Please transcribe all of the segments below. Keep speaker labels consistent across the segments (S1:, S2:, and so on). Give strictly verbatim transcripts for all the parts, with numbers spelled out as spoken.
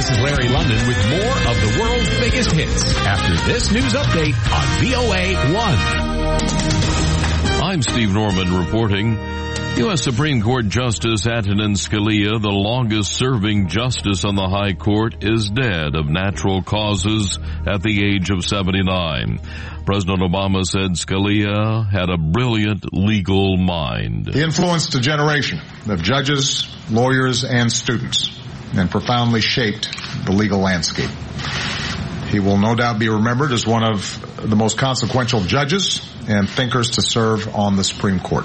S1: This is Larry London with more of the world's biggest hits after this news update on V O A one.
S2: I'm Steve Norman reporting. U S Supreme Court Justice Antonin Scalia, the longest-serving justice on the High Court, is dead of natural causes at the age of seventy-nine. President Obama said Scalia had a brilliant legal mind.
S3: He influenced a generation of judges, lawyers, and students, and profoundly shaped the legal landscape. He will no doubt be remembered as one of the most consequential judges and thinkers to serve on the Supreme Court.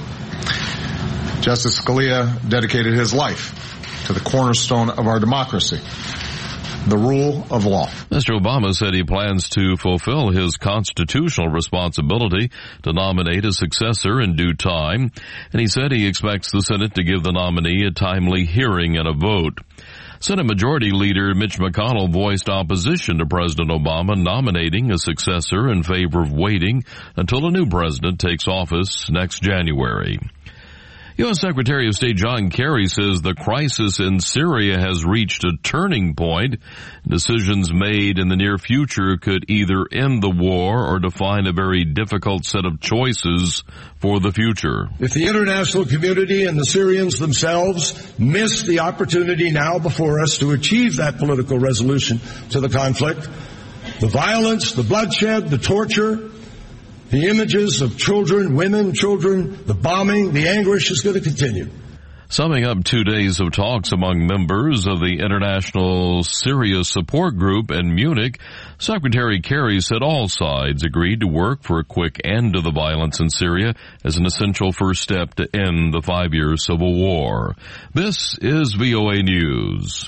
S3: Justice Scalia dedicated his life to the cornerstone of our democracy, the rule of law.
S2: Mister Obama said he plans to fulfill his constitutional responsibility to nominate a successor in due time, and he said he expects the Senate to give the nominee a timely hearing and a vote. Senate Majority Leader Mitch McConnell voiced opposition to President Obama nominating a successor in favor of waiting until a new president takes office next January. U S Secretary of State John Kerry says the crisis in Syria has reached a turning point. Decisions made in the near future could either end the war or define a very difficult set of choices for the future.
S4: If the international community and the Syrians themselves miss the opportunity now before us to achieve that political resolution to the conflict, the violence, the bloodshed, the torture, the images of children, women, children, the bombing, the anguish is going to continue.
S2: Summing up two days of talks among members of the International Syria Support Group in Munich, Secretary Kerry said all sides agreed to work for a quick end to the violence in Syria as an essential first step to end the five-year civil war. This is V O A News.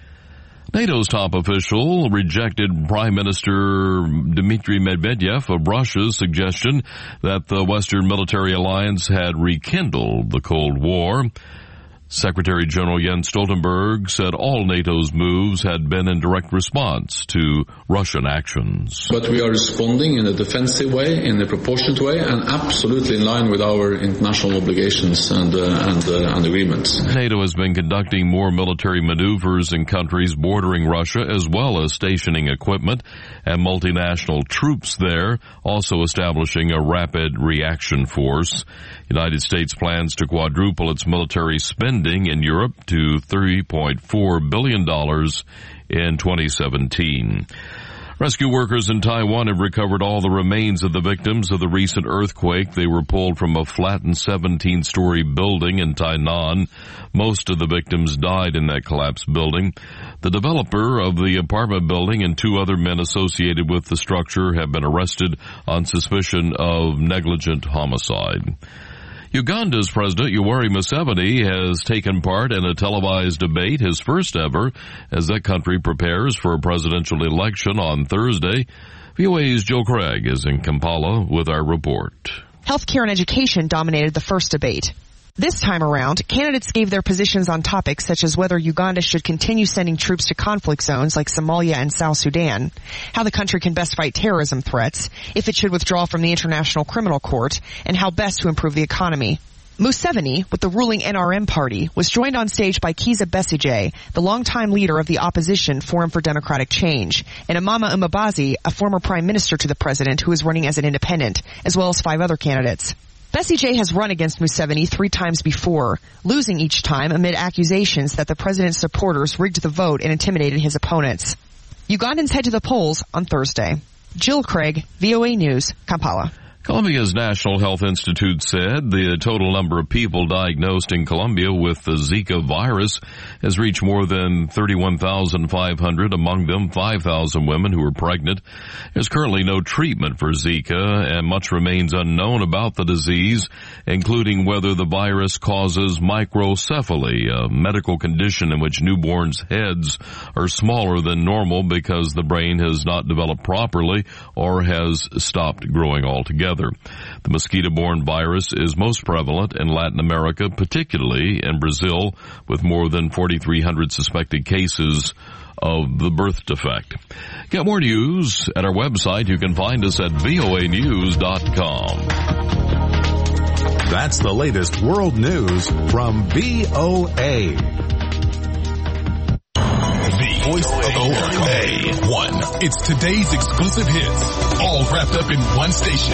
S2: NATO's top official rejected Prime Minister Dmitry Medvedev of Russia's suggestion that the Western military alliance had rekindled the Cold War. Secretary General Jens Stoltenberg said all NATO's moves had been in direct response to Russian actions.
S5: But we are responding in a defensive way, in a proportionate way, and absolutely in line with our international obligations and, uh, and, uh, and agreements.
S2: NATO has been conducting more military maneuvers in countries bordering Russia, as well as stationing equipment and multinational troops there, also establishing a rapid reaction force. United States plans to quadruple its military spending in Europe to three point four billion dollars in twenty seventeen. Rescue workers in Taiwan have recovered all the remains of the victims of the recent earthquake. They were pulled from a flattened seventeen-story building in Tainan. Most of the victims died in that collapsed building. The developer of the apartment building and two other men associated with the structure have been arrested on suspicion of negligent homicide. Uganda's President Yoweri Museveni has taken part in a televised debate, his first ever, as that country prepares for a presidential election on Thursday. V O A's Jill Craig is in Kampala with our report.
S6: Healthcare and education dominated the first debate. This time around, candidates gave their positions on topics such as whether Uganda should continue sending troops to conflict zones like Somalia and South Sudan, how the country can best fight terrorism threats, if it should withdraw from the International Criminal Court, and how best to improve the economy. Museveni, with the ruling N R M party, was joined on stage by Kizza Besigye, the longtime leader of the opposition Forum for Democratic Change, and Amama Mbabazi, a former prime minister to the president who is running as an independent, as well as five other candidates. Besigye has run against Museveni three times before, losing each time amid accusations that the president's supporters rigged the vote and intimidated his opponents. Ugandans head to the polls on Thursday. Jill Craig, V O A News, Kampala.
S2: Colombia's National Health Institute said the total number of people diagnosed in Colombia with the Zika virus has reached more than thirty-one thousand five hundred, among them five thousand women who are pregnant. There's currently no treatment for Zika, and much remains unknown about the disease, including whether the virus causes microcephaly, a medical condition in which newborns' heads are smaller than normal because the brain has not developed properly or has stopped growing altogether. The mosquito-borne virus is most prevalent in Latin America, particularly in Brazil, with more than forty-three hundred suspected cases of the birth defect. Get more news at our website. You can find us at V O A news dot com.
S1: That's the latest world news from V O A. The
S7: voice of O A one. It's today's exclusive hits, all wrapped up in one station.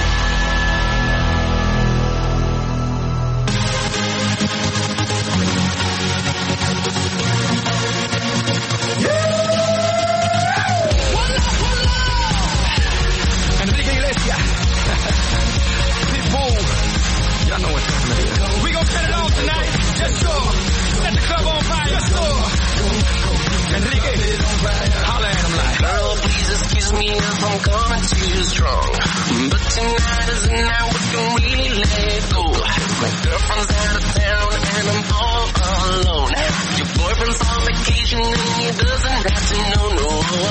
S8: Strong, but tonight is the night we can really let it go. My girlfriend's out of town and I'm all alone. Your boyfriend's on vacation and he doesn't have to know, no.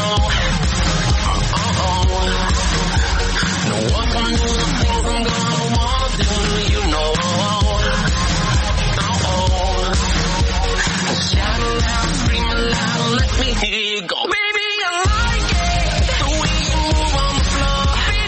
S8: Uh-oh. No one can do the things I'm gonna wanna do, you know. Uh-oh. Shout aloud, scream aloud, let me hear you go. Baby, I like it, the way you move on the floor.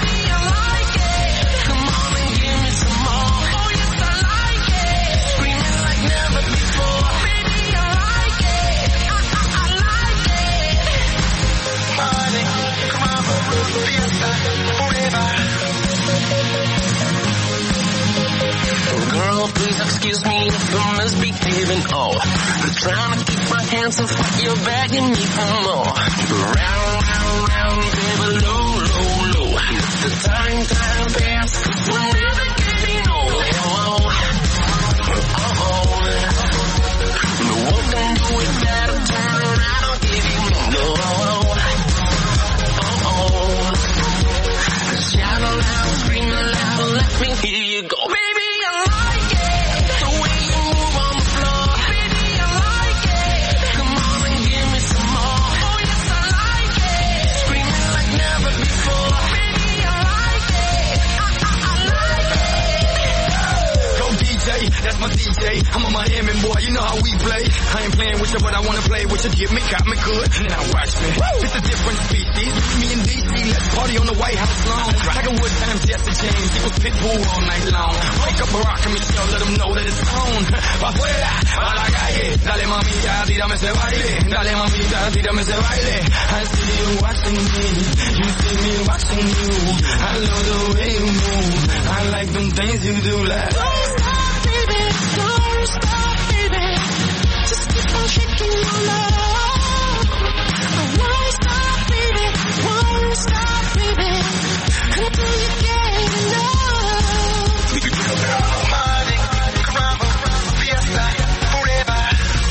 S8: Girl, please excuse me if I'm misbehaving, oh. I'm trying to keep my hands off what you're begging me for more. Round, round, round, baby, low, low, low. Let the time, time pass, we're never getting old. Uh-oh. No one can do it better, turn around, I'll give you more. Uh-oh. Shout aloud, scream aloud, let me hear you go. Baby,
S9: that's my D J, I'm a Miami boy, you know how we play. I ain't playing with you, but I wanna play with you. Give me, got me good, now watch me. Woo! It's a different species, me and D C, let's party on the White House lawn. Like a wood time, Jesse James, it was Pitbull all night long. Wake up Barack and Michelle, let them know that it's on. Pa' afuera, pa' la calle, dale mamita, tírame ese baile. Dale mamita, tírame ese baile. I see you watching me, you see me watching you. I love the way you move, I like them things you do like.
S8: Don't stop, baby. Just keep on shaking your love. I won't stop, baby. Won't stop, baby. Until you get enough. Party, caramba, fiesta, forever.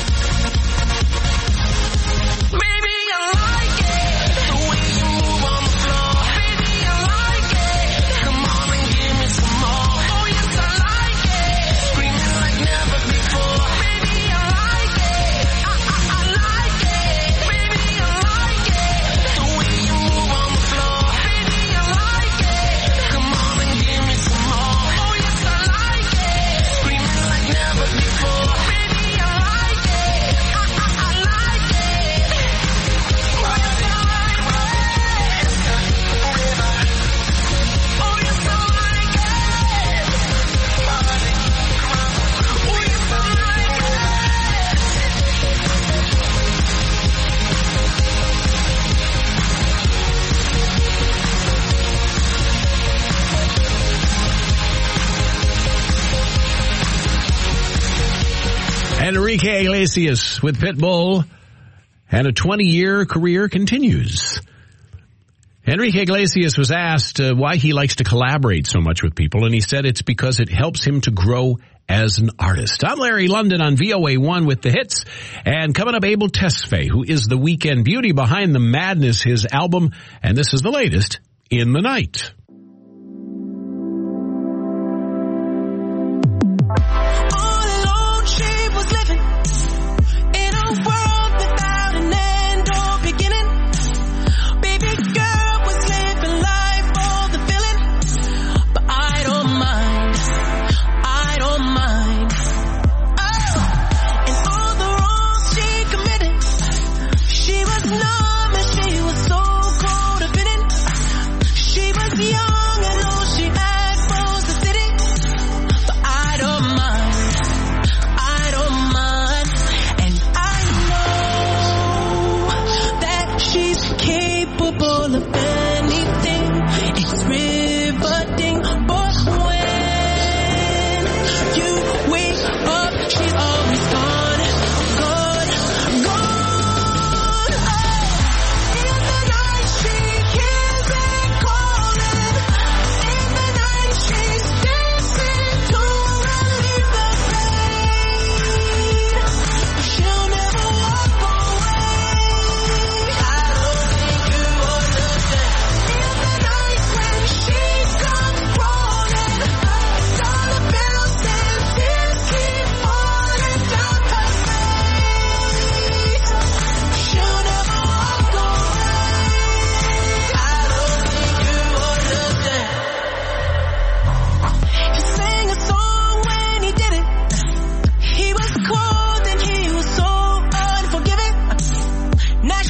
S8: Baby, I like it, the way you move on the floor. Baby, I like it. Come on and give me some more. Oh yes, I like it. Screaming like never before. Baby, I like it. I, I, I like it. Baby, I like it. The way you move on the floor. Baby, I like it. Come on and give me some more. Oh yes, I like it. Screaming like never before. Baby, I like it. I, I, I like it. Oh yes, I like it. Forever. Oh yes, I like it. Party, caramba. Oh yes, I like
S10: Enrique Iglesias with Pitbull, and a twenty-year career continues. Enrique Iglesias was asked uh, why he likes to collaborate so much with people, and he said it's because it helps him to grow as an artist. I'm Larry London on V O A one with the hits, and coming up, Abel Tesfaye, who is the weekend beauty behind the madness, his album, and this is the latest, In the Night.
S8: all alone, she was living in a world without an end or beginning. Baby girl was living life for the feeling, but I don't mind, I don't mind. Oh, and all the wrongs she committed, she was numb and she was so cold of it. She was young.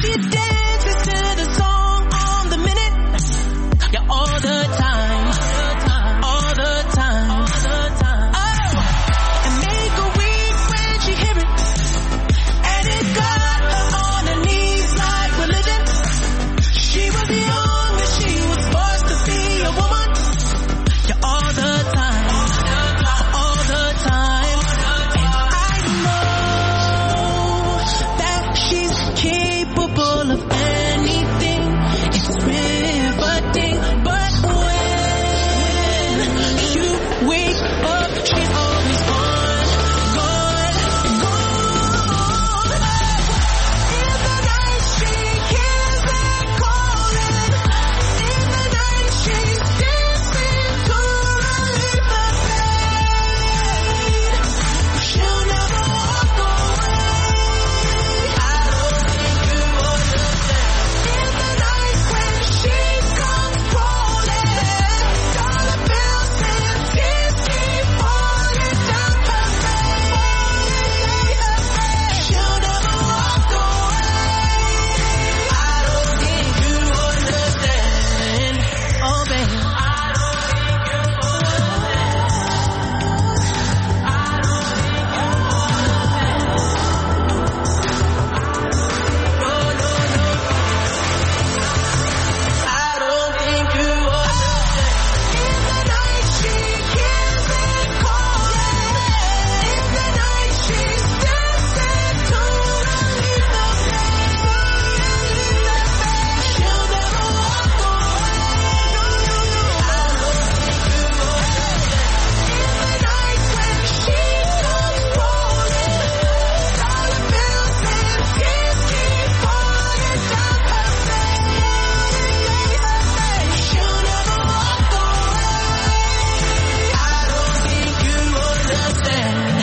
S8: She dances to the song on the minute. Yeah, all the time. All the time. Oh, and make a week when she hear it. And it got her on her knees like religion. She was young and she was forced to be a woman. Yeah, all the time. All the time. And I know that she's capable of anything. It's riveting. But when you wake up, she's always gone, gone, gone. In the night she hears it calling. In the night she's dancing to relieve the pain. She'll never walk away. I don't think you understand. In the night when she comes crawling, dollar bills and tears keep falling down her face. She'll never walk away. I don't think you understand. Oh, baby. I don't think you I don't think you understand. In the night she hears it calling. In the night she's dancing to relieve the pain. She'll never walk away. I don't think you understand. In the night when she comes rolling, dollar bills and tears keep falling down her face. She'll never walk away. I don't think you understand.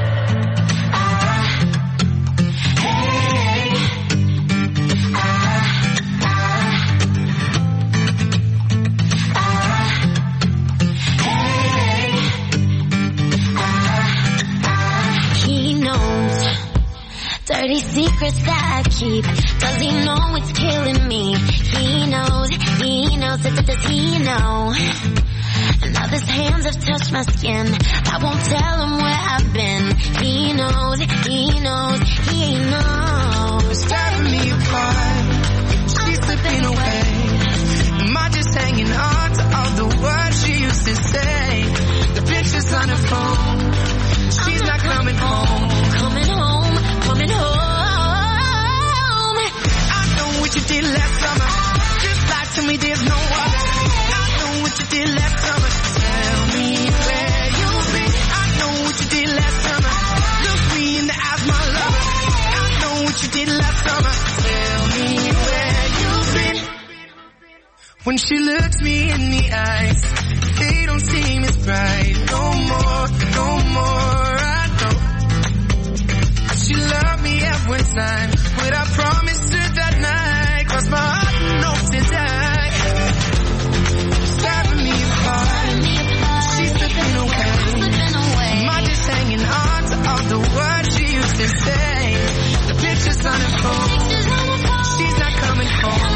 S11: He knows dirty secrets that I keep. Does he know it's killing me? He knows, he knows, does, does he know? And now his hands have touched my skin. I won't tell him where I've been. He knows, he knows, he knows.
S8: Tearing me apart. She's slipping away. Am I just hanging on to all the words she used to say? The pictures on her phone. She's not coming home.
S11: Coming home, coming home.
S8: I know what you did last summer. Just lie to me, there's no other. I know what you did last summer. Tell me where you've been. I know what you did last summer. Look me in the eyes, my lover. I know what you did last summer. Tell me where you've been. When she looks me in the eyes, they don't seem as bright. No more, no more, I know. She loved me every time, but I promised her that night, crossed my heart and hoped to die. Stabbing me apart, she's slipping away. Am I just hanging on to all the words she used to say? The pictures on her phone, she's not coming home.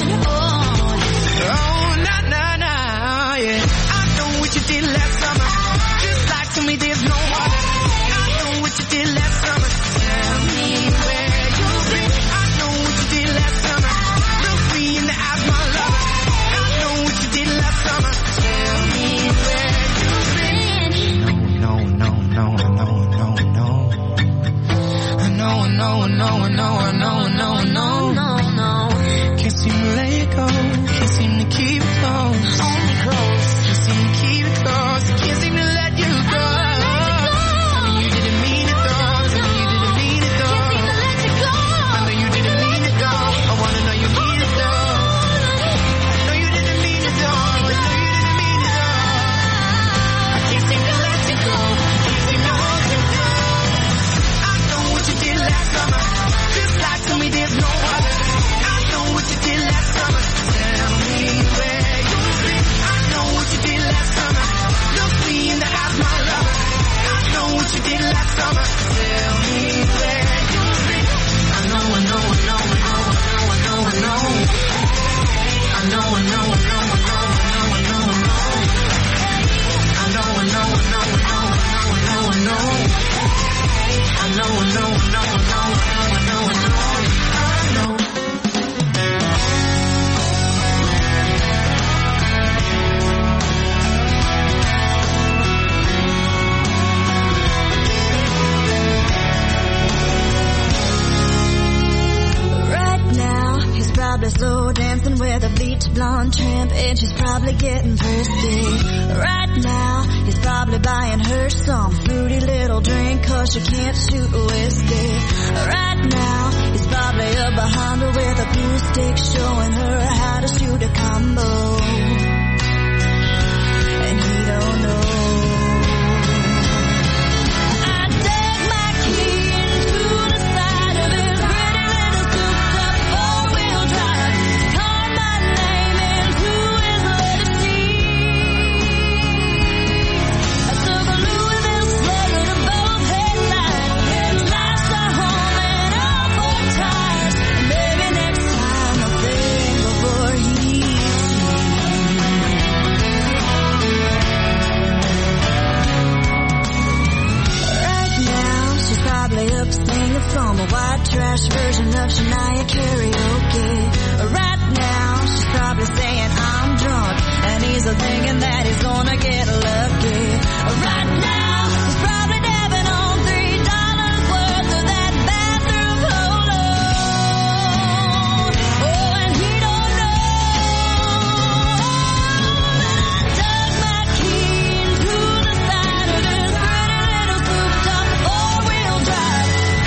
S8: Oh, nah, nah, nah, yeah. I know what you did last summer. Just lie to me, there's no other. I know what you did last summer. Tell me where you've been. I know what you did last summer. Look me in the eyes, my lover. I know what you did last summer. Tell me where you've been. No, no, no, no, no, no. I know, I know, I know, I know, I know, I know, I know.
S11: No, no.
S8: Can't seem to let it go. Can't seem to keep it close.
S11: Only close.
S8: Can't seem to keep it close. Can't seem to let you go. I know you didn't mean it though. I know you didn't mean it though. I know you didn't mean it though. I wanna know you mean it though. I know you didn't mean it though. I know you didn't mean it though. I can't seem to let you go. Can't seem to hold you down. I know what you did last summer. Just lie to me.
S12: probably slow dancing with a bleach blonde tramp, and she's probably getting thirsty. Right now, he's probably buying her some fruity little drink, cause she can't shoot whiskey. Right now, he's probably up behind her with a glue stick, showing her how to shoot a combo. And he don't know. From a white trash version of Shania karaoke. Right now, she's probably saying I'm drunk, and he's thinking that he's gonna get lucky. Right now, he's probably dabbing on three dollars worth of that bathroom polo. Oh, and he don't know that I dug my key into the side of this pretty little souped-up four-wheel drive.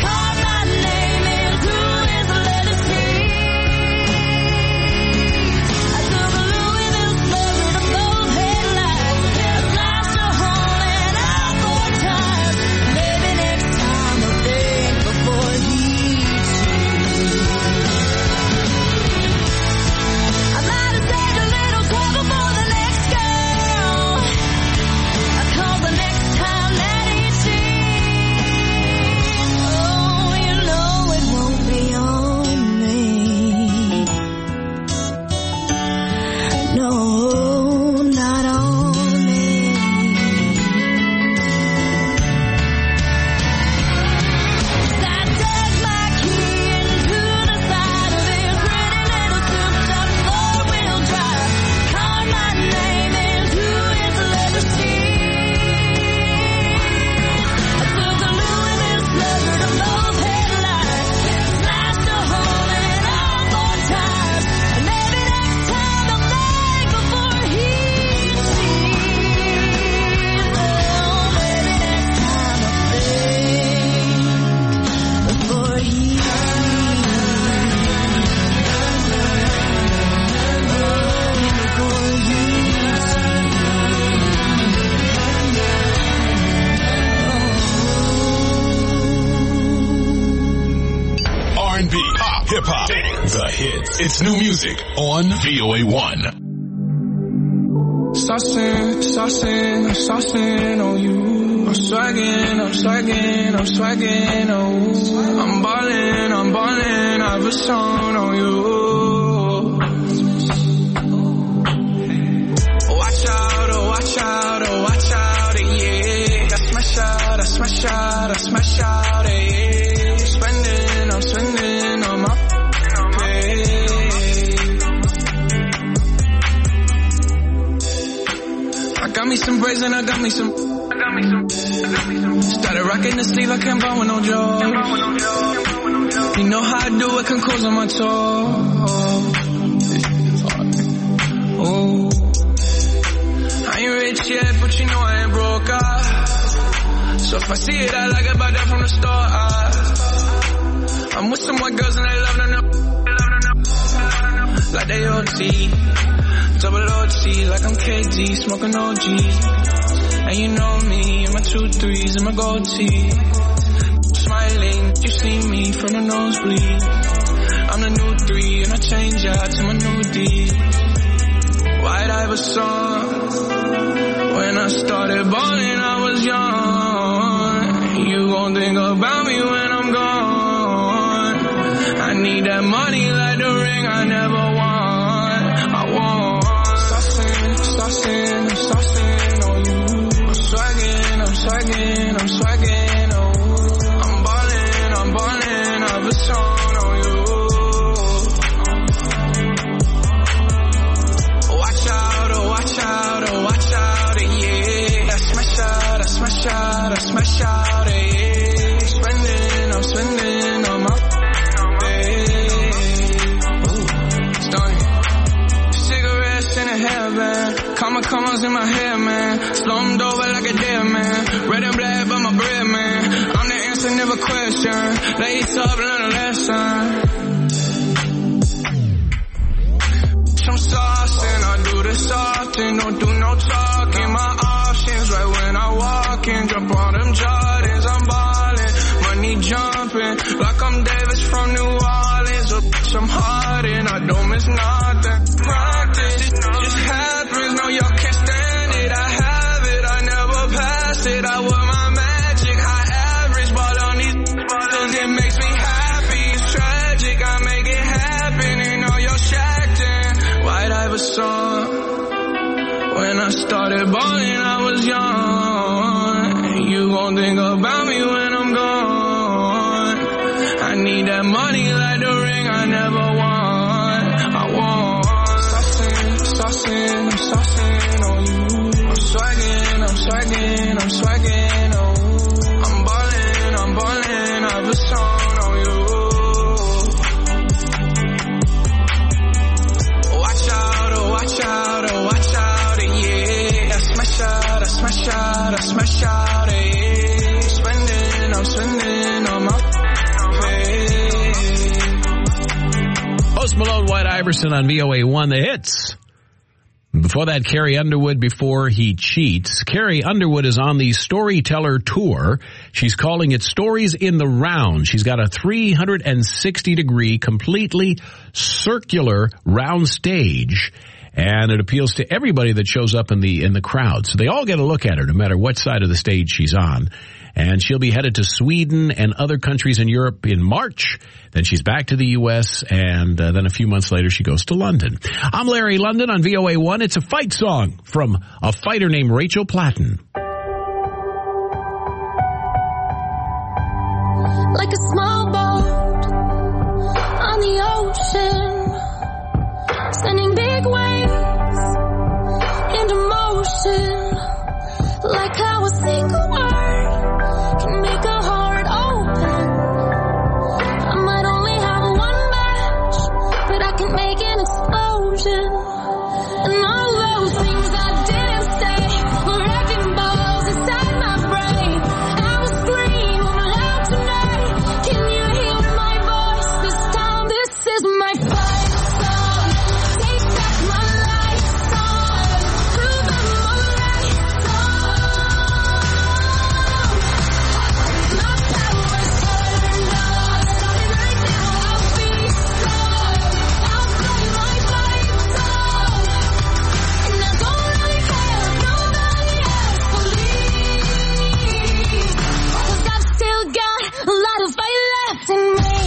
S7: It's new music on V O A one.
S13: Saucing, saucing, I'm saucing on you. I'm swagging, I'm swagging, I'm swagging, oh. I'm ballin', I'm ballin', I have a song on you. Watch out, oh, watch out, oh, watch out, yeah. I smash out, I smash out, I smash out, yeah. Spending, I'm spending on my got me some braids and I got me some. I got me some. I got me some. Started rocking the sleeve, I can't buy with no job. You know how I do it, can close on my toe. Oh, I ain't rich yet, but you know I ain't broke. Ah. So if I see it, I like it, buy that from the store. Ah. I'm with some white girls and they love to know. Like they O T. Double O T, like I'm K D, smoking O G. And you know me, and my two threes and my gold tee. Smiling, you see me from the nosebleed. I'm the new three, and I change out to my new D. White Iverson. When I started balling, I was young. You gon' think about me when I'm gone. I need that money like the ring I never won. I want. Saucing, I'm saucing on you. I'm swagging, I'm swagging, I'm swagging, oh. I'm ballin', I'm ballin', I have a song on you. Watch out, oh, watch out, oh, watch out, yeah. I smash out, I smash out, I smash out, yeah. Spending, I'm spending on my, hey. in my head, man. Slumped over like a dead man. Red and black, but my bread, man. I'm the answer, never question. Lace up, learn a lesson. I'm saucing, I do this often. Don't do no talking. My options right when I walk in. Jump on them Jordans, I'm ballin'. Money jumping like I'm Davis from New Orleans. Oh, bitch, I'm hardin', I don't miss nothing. Practice, it just happens. No, y'all can't stand it. I have it, I never pass it. I wear my magic, high average. Ball on these bottles, it makes me happy. It's tragic, I make it happen. Ain't no your shacked in. White Iverson. When I started balling, I was young. You gon' think about me when I'm gone. I need that money like the ring I never won. I want. Saucing, saucing, I'm saucing on you. I'm swagging, I'm swagging, I'm swagging on you. I'm ballin', I'm ballin', I have a song on you. Watch out, oh watch out, oh watch out, yeah. I smash out, I smash out, I smash out, yeah. Spending, I'm spending on my face.
S10: Post Malone, White Iverson on V O A one, the hits. Before that, Carrie Underwood, Before He Cheats. Carrie Underwood is on the Storyteller Tour. She's calling it Stories in the Round. She's got a three hundred sixty degree, completely circular round stage, and it appeals to everybody that shows up in the in the crowd. So they all get a look at her, no matter what side of the stage she's on. And she'll be headed to Sweden and other countries in Europe in March. Then she's back to the U S, and uh, then a few months later she goes to London. I'm Larry London on V O A one. It's a fight song from a fighter named Rachel Platten.
S11: Like a small boat on the ocean, sending big waves into motion. Like how a single word can make a heart open. I might only have one match, but I can make an explosion. And all those things I didn't say were wrecking balls inside my brain. I will scream aloud tonight. Can you hear my voice this time? This is my fight song. Take back my life song. Prove I'm alright song. My power's turned on. Starting right now, I'll be strong. I'll play my fight song. And I don't really care if nobody else believes. 'Cause I've still got a lot of fight left in me.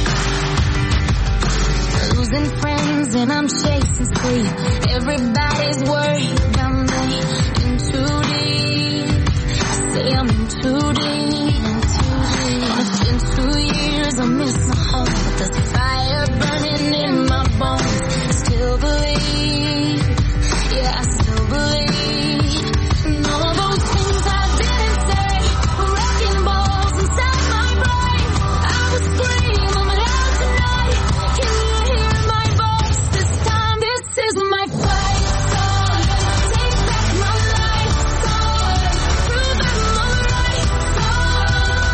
S11: Losing friends and I'm chasing sleep. Everybody's worried about me. In too deep. I say I'm in too deep. It's been two years, I miss my home. But there's fire burning in my bones. I still believe. Yeah, I still believe. And all those things I didn't say were wrecking balls inside my brain. I will scream them out tonight. Can you hear my voice this time? This is my fight song. Take back my life song. Prove I'm alright song.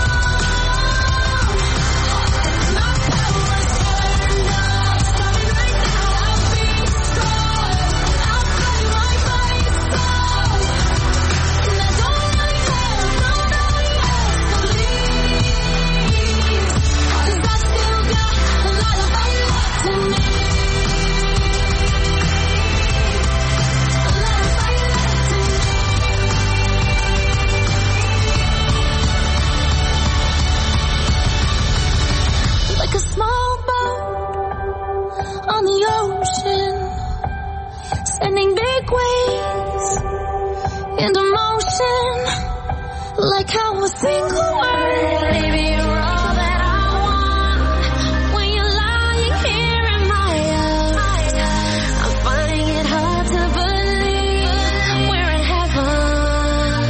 S11: My power's turned on. Starting right now, I'll be strong. I'll play my fight song. And I don't really care if nobody else believes. 'Cause I still got a lot of fight left in me. A lot of fight left in me. Like a small boat on the ocean, sending big waves into motion. Like how a single word, baby, you're all that I want. When you're lying here in my arms, I'm finding it hard to believe we're in heaven.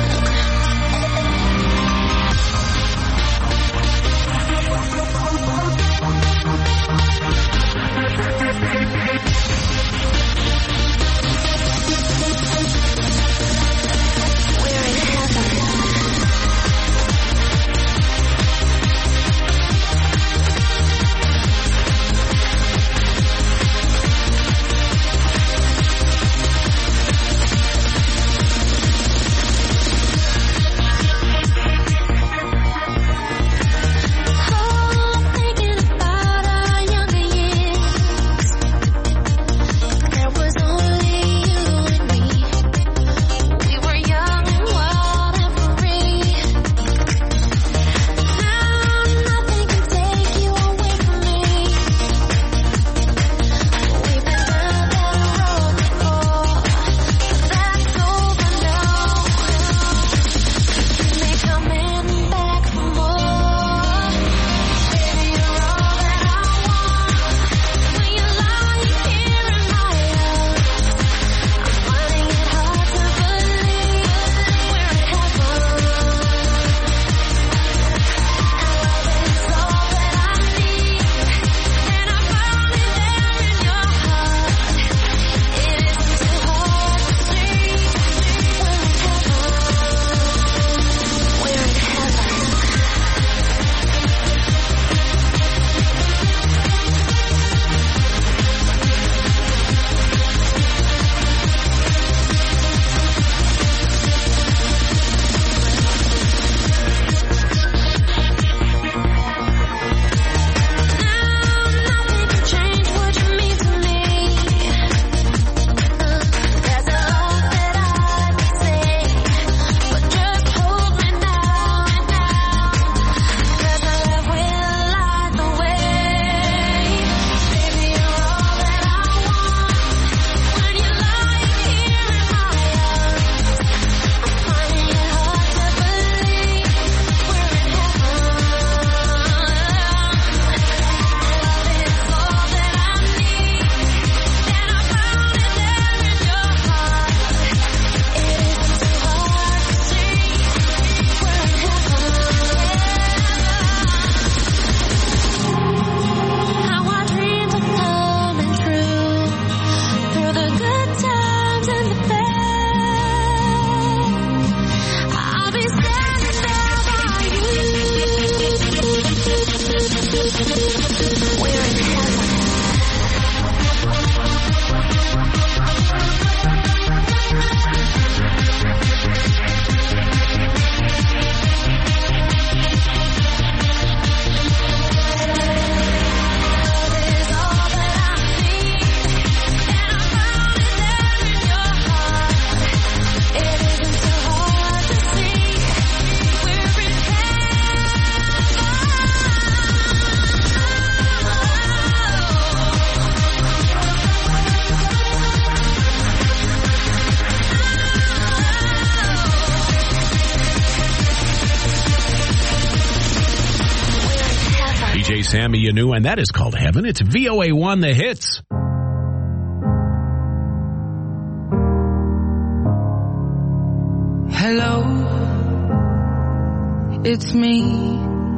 S10: Sammy Yanu, and that is called Heaven. It's V O A one, The Hits.
S13: Hello, it's me.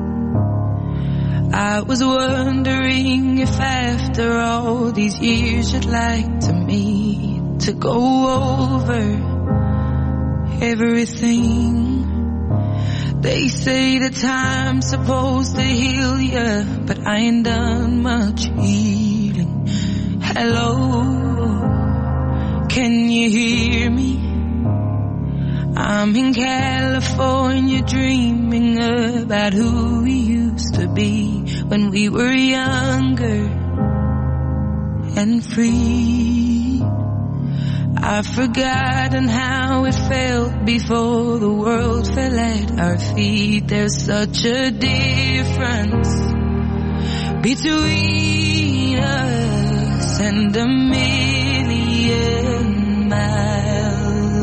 S13: I was wondering if after all these years you'd like to meet to go over everything. They say the time's supposed to heal ya, but I ain't done much healing. Hello, can you hear me? I'm in California dreaming about who we used to be when we were younger and free. I've forgotten how it felt before the world fell at our feet. There's such a difference between us and a million miles.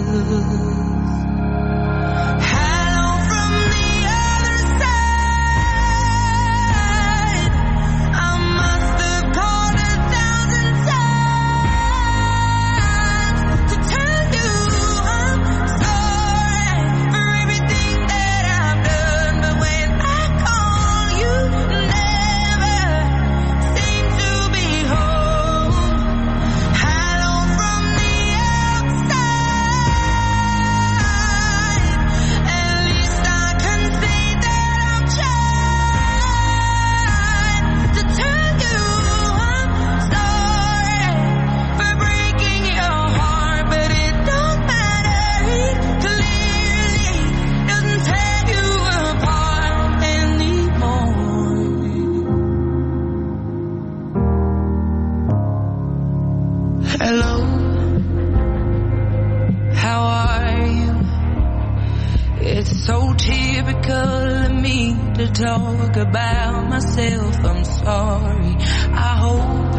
S13: Talk about myself, I'm sorry. I hope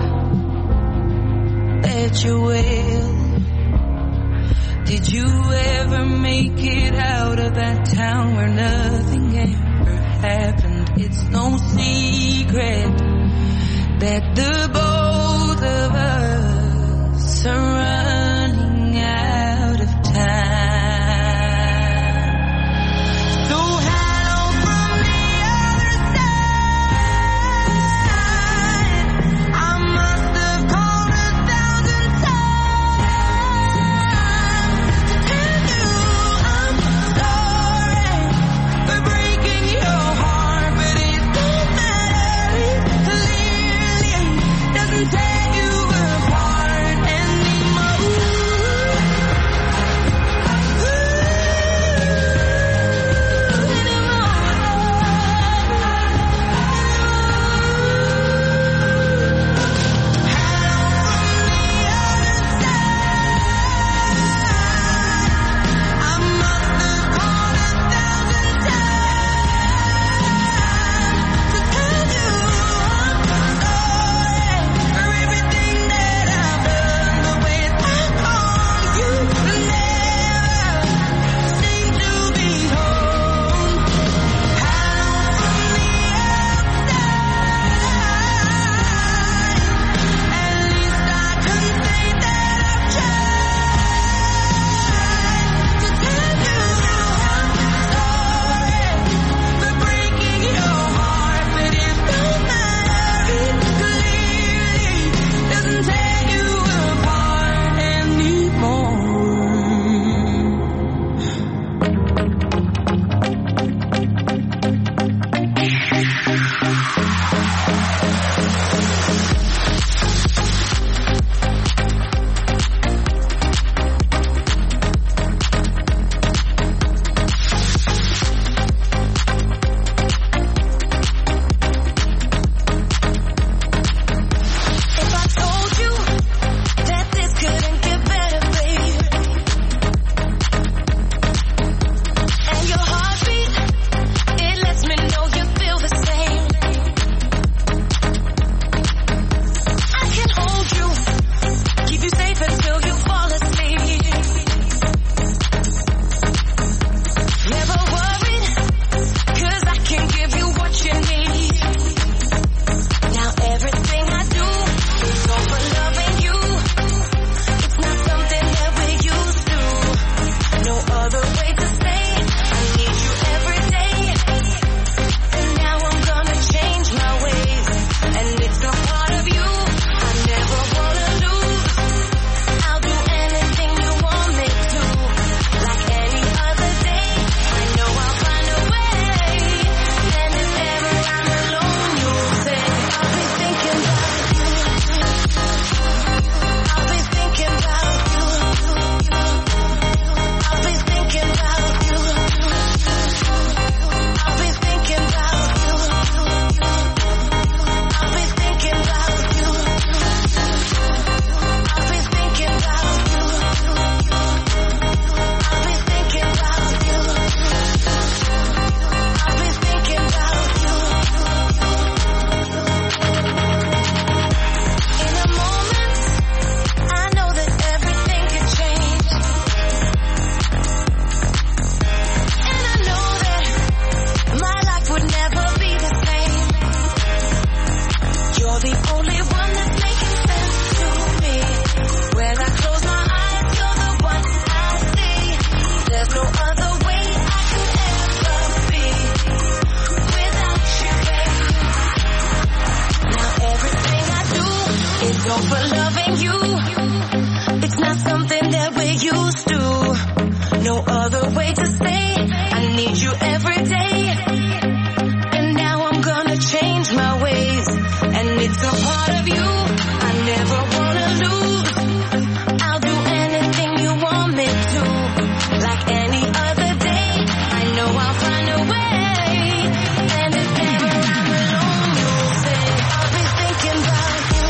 S13: that you're well. Did you ever make it out of that town where nothing ever happened? It's no secret that the both of us are running out of time. Baby
S12: So for loving you, it's not something that we're used to. No other way to say I need you every day. And now I'm gonna change my ways, and it's a part of you I never wanna lose. I'll do anything you want me to, like any other day. I know I'll find a way, and if ever I'm alone, you'll say I'll be thinking about you.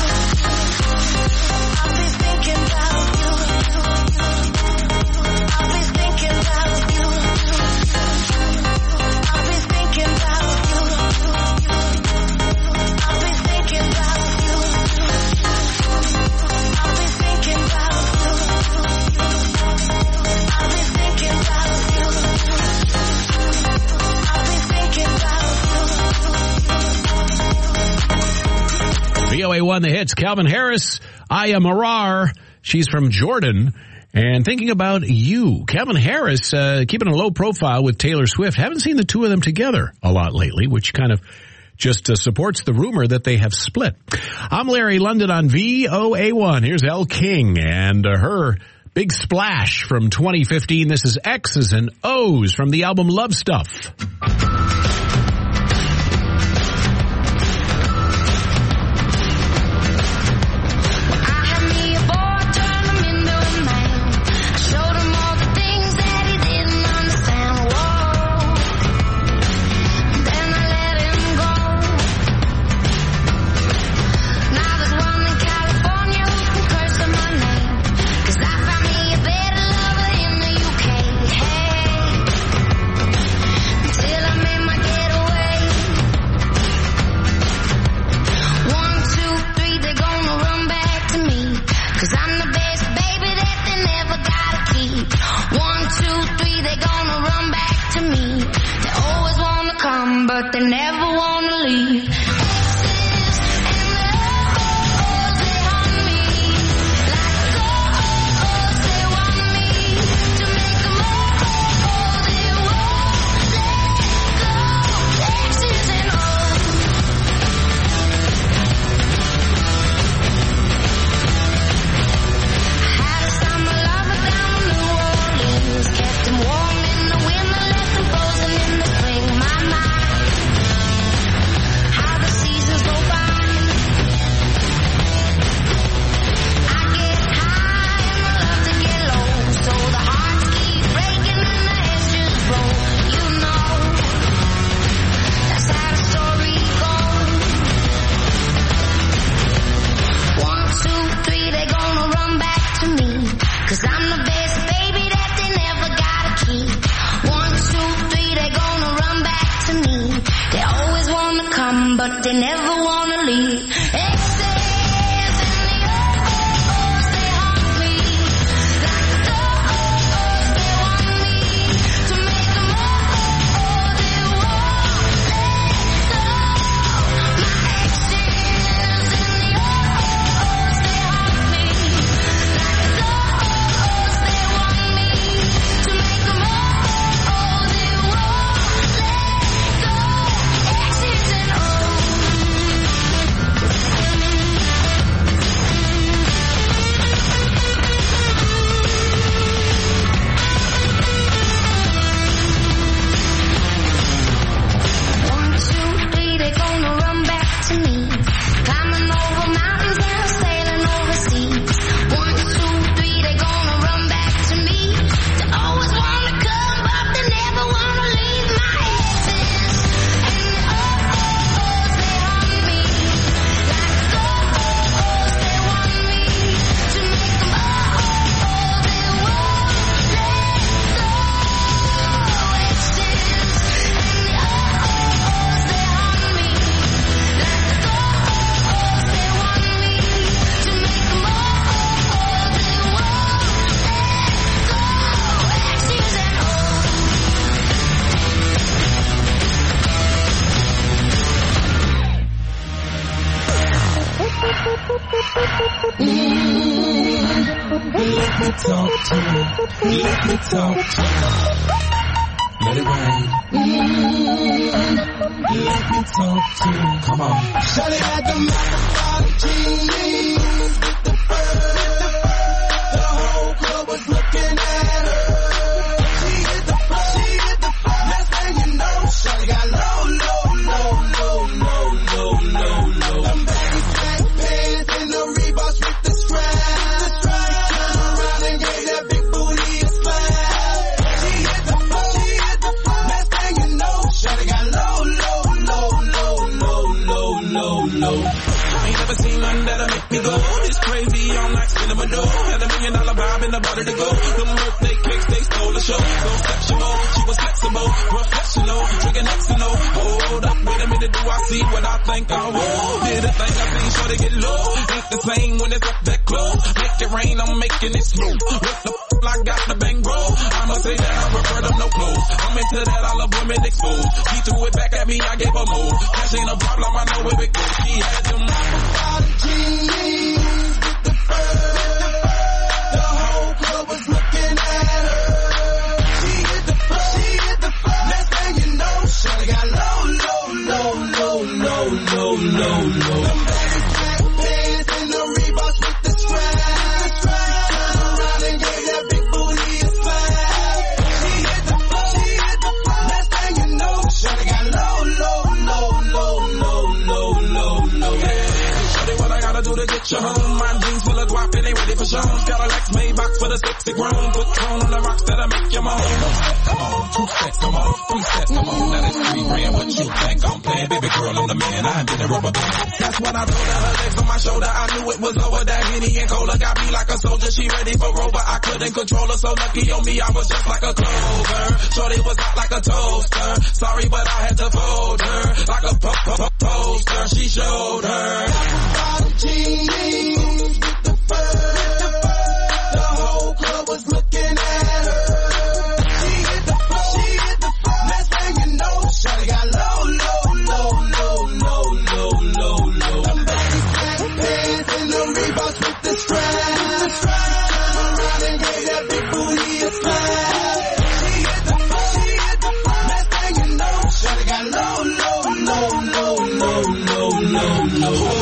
S12: I'll be thinking about you. I'll be thinking about you. I'll be thinking about you. I'll be thinking about you. I'll be thinking about you. I'll be thinking about you. I'll be thinking about you.
S10: V O A one, the hits. Calvin Harris, Aya Marar. She's from Jordan. And thinking about you. Calvin Harris, uh, keeping a low profile with Taylor Swift. Haven't seen the two of them together a lot lately, which kind of just uh, supports the rumor that they have split. I'm Larry London on V O A one. Here's Elle King and uh, her big splash from twenty fifteen. This is X's and O's from the album Love Stuff.
S11: But they never wanna leave. But they never wanna leave.
S13: Let me talk to you. Let me talk to you. Let it rain. Mm-hmm. Let me talk to you. Come on. Shawty got the mouth of a genie. to go. It's crazy, I'm like spinning my dough. Had a million dollar vibe in the body to go. The birthday cakes, they stole the show. So sexual, she was flexible, professional, drinking Xano. Hold up, wait a minute, do I see what I think I will? Did a thing I seen, sure to get low. Ain't the same when it's up that close. Make it rain, I'm making it smooth. What the f***, I got the bang bro. I'ma say that I prefer them no clothes. I'm into that, I love women exposed. She threw it back at me, I gave her more. Cash ain't a problem, I know where it goes. She had them apple jeans with the fur. The whole club was looking at her. She hit the fur, she hit the fur. Next thing you know, shawty got low, low, low, low, low, low, low, low. The baby black pants and the Reeboks with the strap. Turn around and gave that big booty a slap. She hit the fur, she hit the fur. Next thing you know, shawty got low, low, low, low, low, low, low, low. Shawty, what I gotta do to get you home? My jeans full of guap and they ready for show. Cadillac Maybach for the sexy grown. Put tone on the rocks that'll make you moan. Come on, two steps, come on, three steps, come on. Now that's three grand. What you think I'm playing? Baby girl, I'm the man. I did a rubber band. That's when I told her her legs on my shoulder. I knew it was over. That Henny and Cola got me like a soldier. She ready for Rover. I couldn't control her. So lucky on me, I was just like a clover. Shorty was hot like a toaster. Sorry, but I had to fold her like a po po po poster. She showed her. Bottom jeans with the fur. The whole club was looking at her. She hit the floor, she hit the floor. Next thing you know, shawty got low, low, low, low, low, low, low, low. Them baggy black pants and the Reeboks with the strap. Turn around and gave that big booty a slap. She hit the floor, she hit the floor. Next thing you know, shawty got low, low, low, low, low, low, low, low.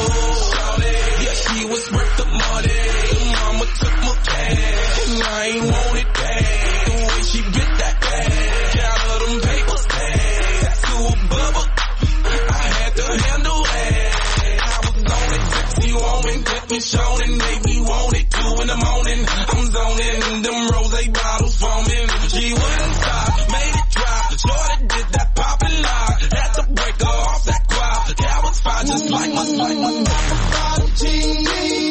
S13: Was worth the money. Mama took my cash. And I ain't want it back. The way she get that bag. Got her them papers back. Tattoo a bubble. I had to handle that. I was on it. Sexy woman. Kept me shown and made me want it. Two in the morning. I'm zoning. Them rose bottles foaming. She wouldn't stop. Made it drop. Shorty did that poppin' lock. Had to break her off that quad. That was fine. Just like my, like my bottom jeans.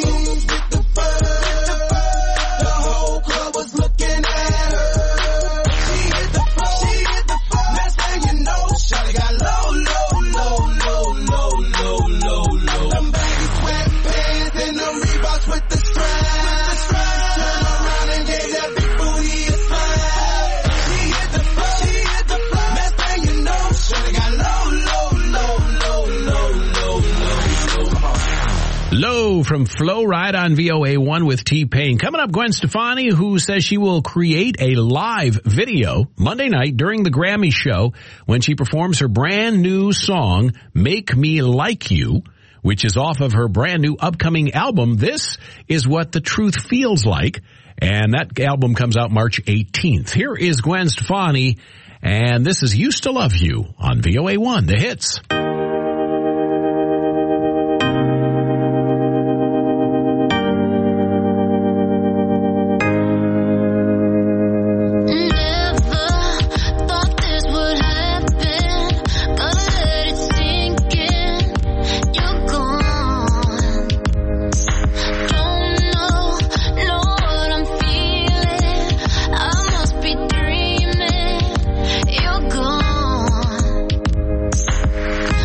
S10: Low from Flow Ride on V O A one with T-Pain. Coming up, Gwen Stefani, who says she will create a live video Monday night during the Grammy show when she performs her brand new song, Make Me Like You, which is off of her brand new upcoming album. This is What the Truth Feels Like, and that album comes out March eighteenth. Here is Gwen Stefani, and this is Used to Love You on V O A one, The Hits.
S11: You're gone.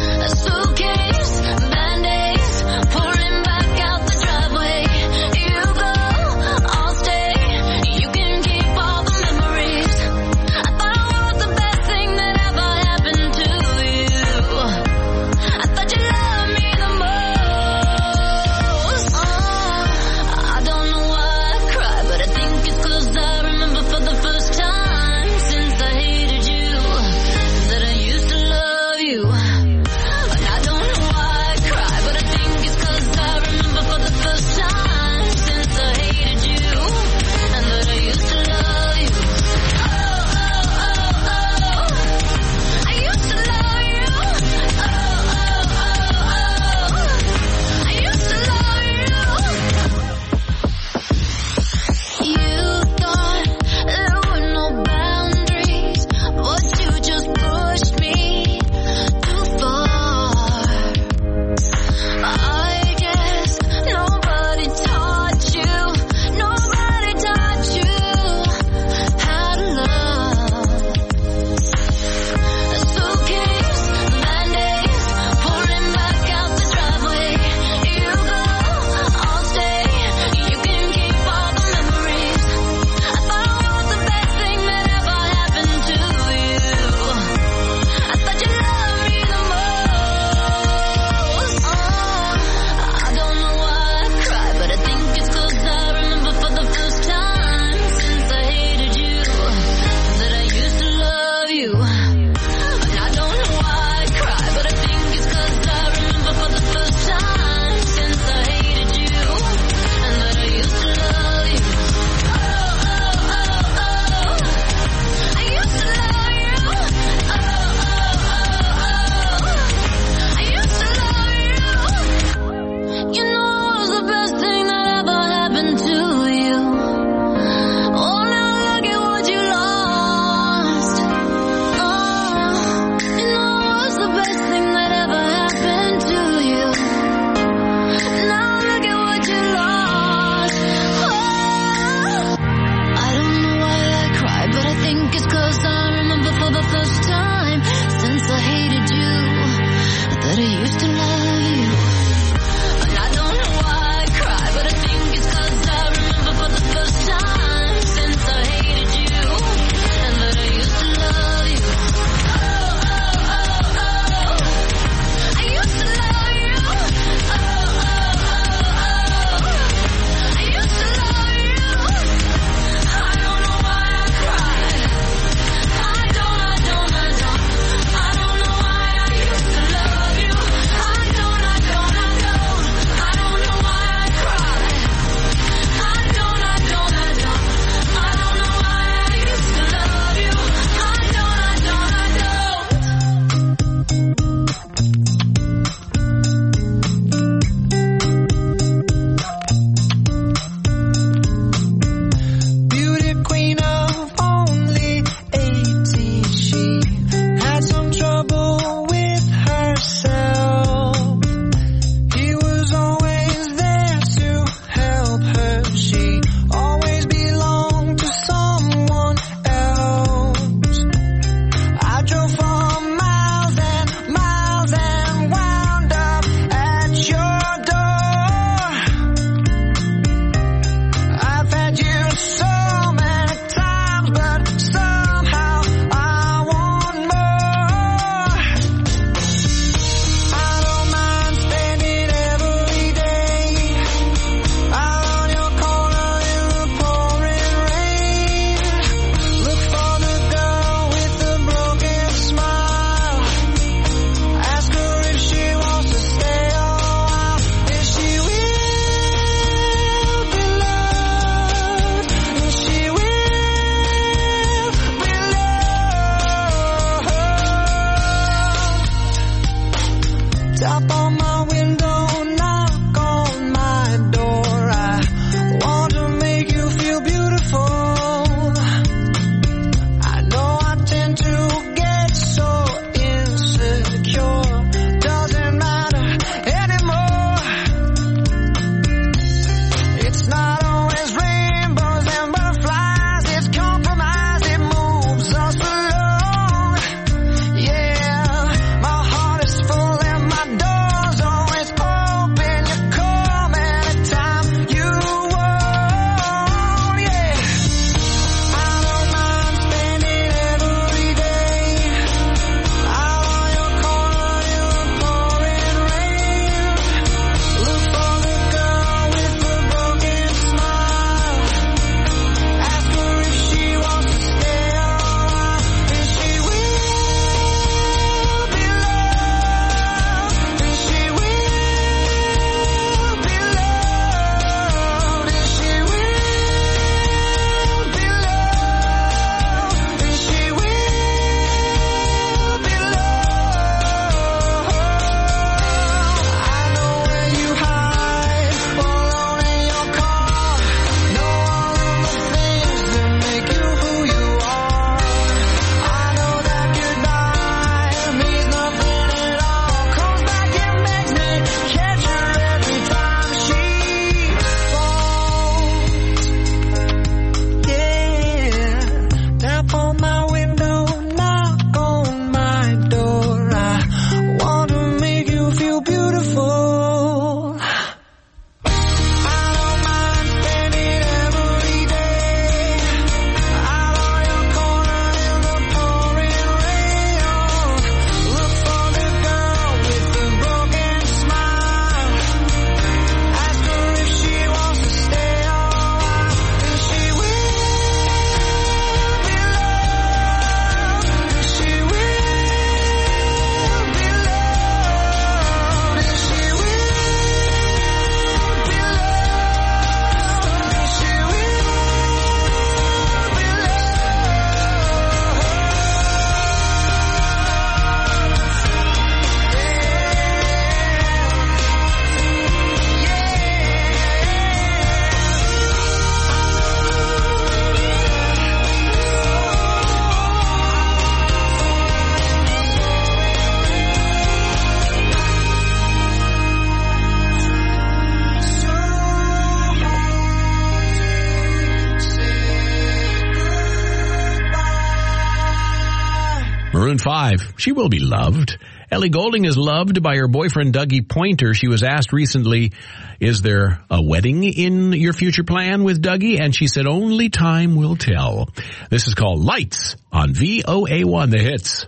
S10: Maroon five. She will be loved. Ellie Goulding is loved by her boyfriend, Dougie Pointer. She was asked recently, is there a wedding in your future plan with Dougie? And she said, only time will tell. This is called Lights on V O A one, The Hits.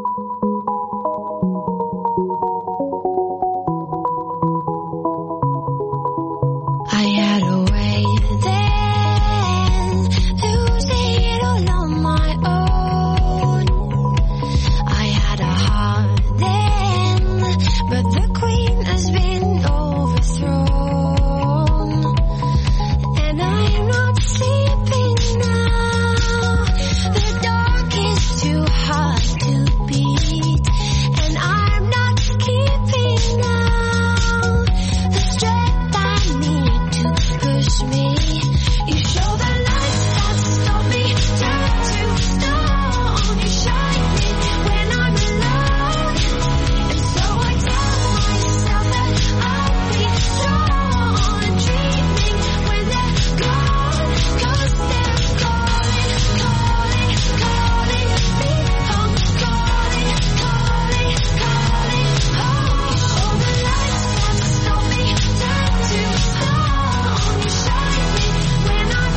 S11: I had a way then, losing it all on my own. I had a heart then, but the queen has been overthrown. And I'm not sleeping now. The dark is too hard to beat. And I'm not keeping now the strength I need to push me. You show the lights that stop me, turn to stone. You shine me when I'm alone. And so I tell myself that I'll be strong and dreaming when they're gone. 'Cause they're calling, calling, calling me home. Calling, calling, calling home. You show the lights that stop me, turn to stone. You shine me when I'm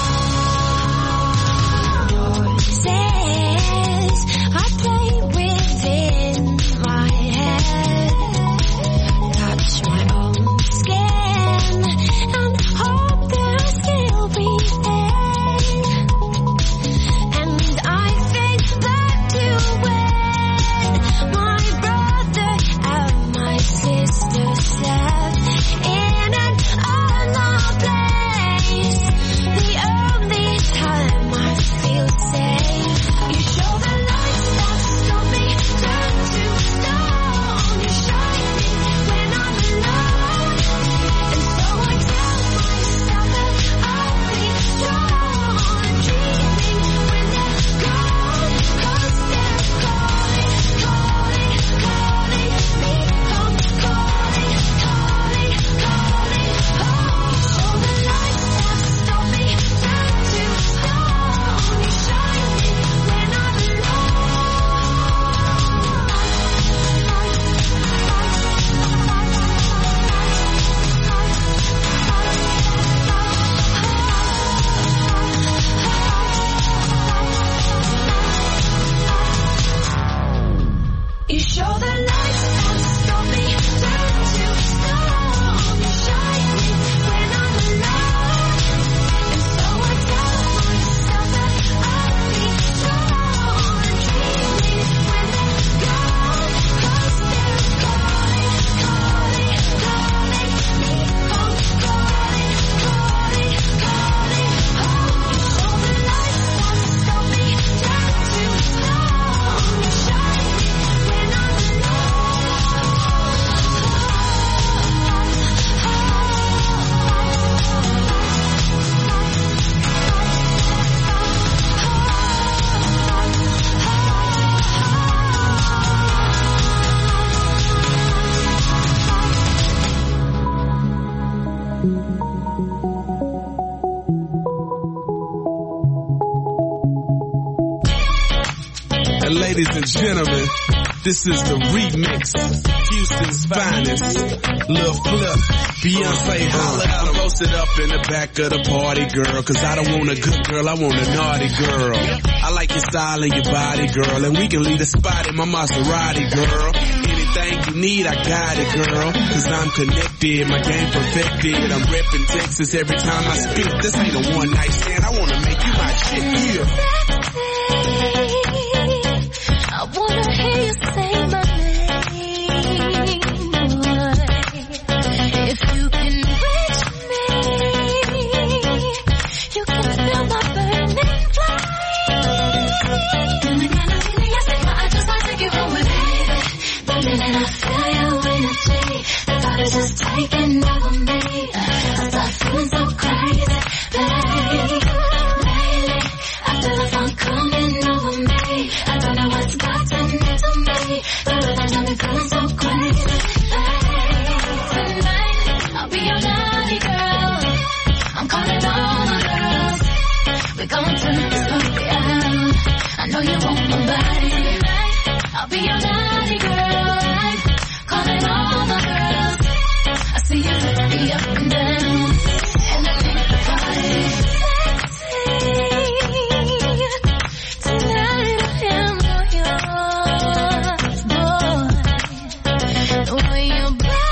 S11: alone. Voices I play within my head, touch my own skin and hope that I still breathe. And I think back to when my brother and my sister slept in an unloved place. The only time I feel safe. You show the lights that stop me, turn to stone. You shine me when I'm alone. And so I tell myself that I'll be strong and dreaming when they're gone. 'Cause they're calling, calling, calling me home. Calling, calling, calling home. You show the lights that stop me, turn to stone. You shine me when I'm You show the lights that stop me, turn to stone. You shine me when I'm alone. And so I tell myself that I'll be strong and dreaming when they're gone. 'Cause they're calling, calling, calling me home. Calling, calling, calling home. You show the lights that stop me, turn to stone. You shine me when I'm
S14: And ladies and gentlemen, this is the remix, Houston's finest, Lil Flip, Beyonce holla. I'm posted up in the back of the party, girl, 'cause I don't want a good girl, I want a naughty girl. I like your style and your body, girl, and we can leave the spot in my Maserati, girl. Anything you need, I got it, girl, 'cause I'm connected, my game perfected. I'm repping Texas every time I spit. This ain't a one night stand, I wanna make you my shit, yeah.
S11: I wanna hear you say my name. If you can reach me, you can feel my burning flame. You're the kind of feeling I say, but I just wanna take you home with me. The minute I feel your energy, the thought is just taking over me. I start feeling so crazy, babe. Lately, I feel the fun coming over me. I don't know what's gotten into me, but
S8: I'll be your naughty girl. I'm calling all my girls. I see you look me up and down, and I think the party sexy. Tonight I am all yours, boy. The way your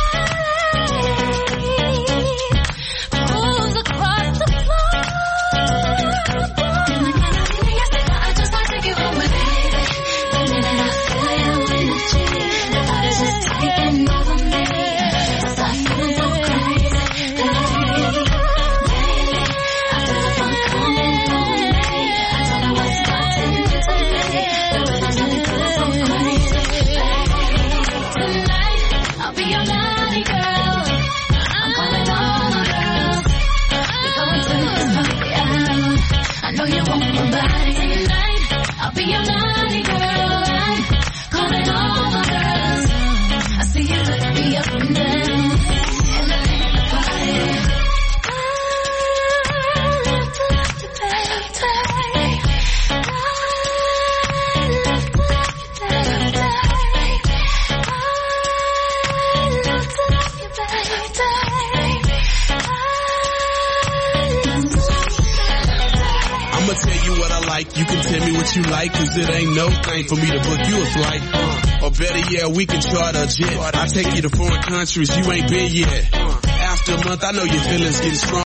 S8: body moves across the floor, boy. I just wanna take you home with me. The minute I feel your energy, the body's just taking over me. So I'm feeling so crazy, lately, lately. I feel the fun coming on me. I don't know what's gotten into me. The weather's really feeling so crazy, tonight I'll be your naughty girl. I'm calling all my girls. We're going to this party out. I know you want my body tonight. I'll be your naughty girl. I'm calling all my girls. I see you look me up and down, and I think the party. I love to love you, baby. I love to love you, baby. I love to love you, baby.
S14: I'ma tell you what I like, you can tell me what you like, cause it ain't no thing for me to book you a flight. Uh, or better yet, we can charter a jet. I take you to foreign countries you ain't been yet. Uh, after a month, I know your feelings getting strong.